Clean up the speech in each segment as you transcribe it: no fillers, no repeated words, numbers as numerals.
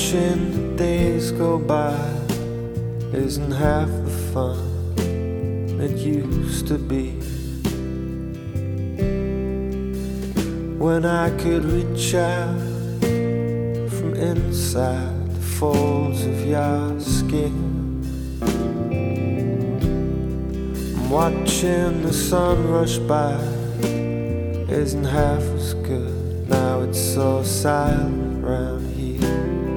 watching the days go by isn't half the fun it used to be. When I could reach out from inside the folds of your skin, watching the sun rush by isn't half as good. Now it's so silent round here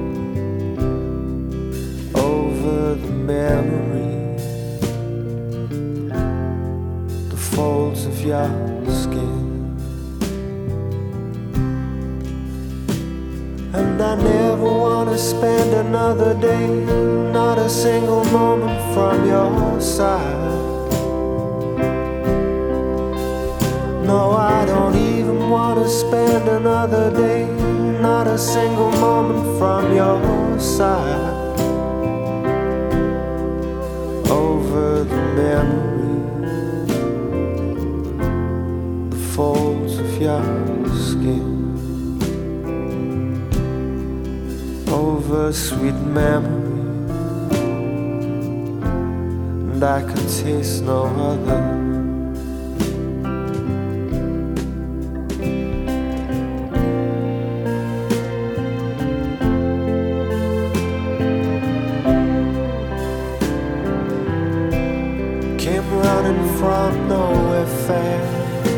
over the memory, the folds of your skin. And I never want to spend another day, not a single moment from your side. No, I don't even want to spend another day, not a single moment from your side. Over the memory, the folds of your skin. Over sweet memory, and I can taste no other. Came running from nowhere fair,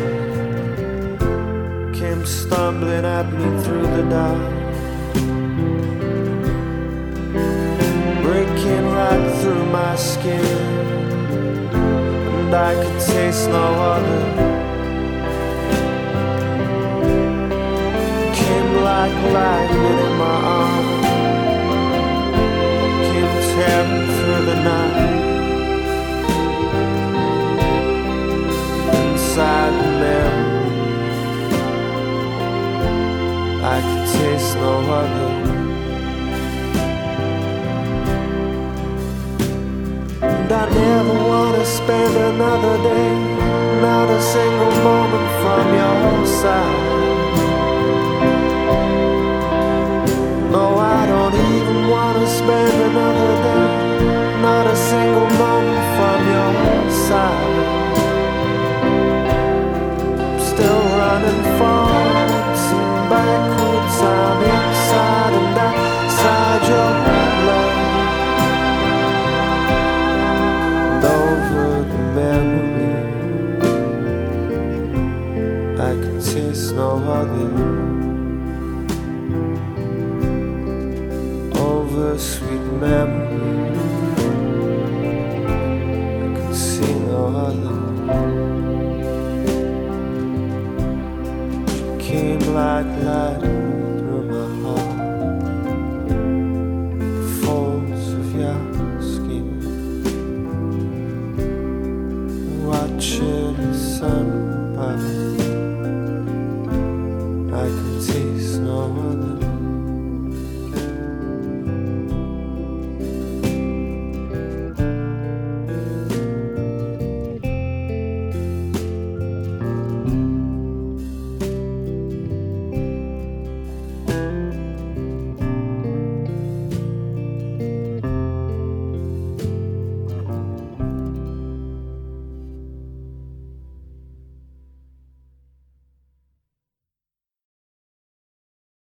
came stumbling at me through the dark, breaking right through my skin, and I could taste no other. Came like lightning in my arm, came tearing through the night. Inside the memory, I could taste no other. And I never want to spend another day, not a single moment from your side. No, I don't even want to spend another day, not a single moment from your side. Still running forwards and backwards, I'm inside and outside your love. And over the memory, I can taste no other. Over sweet memory,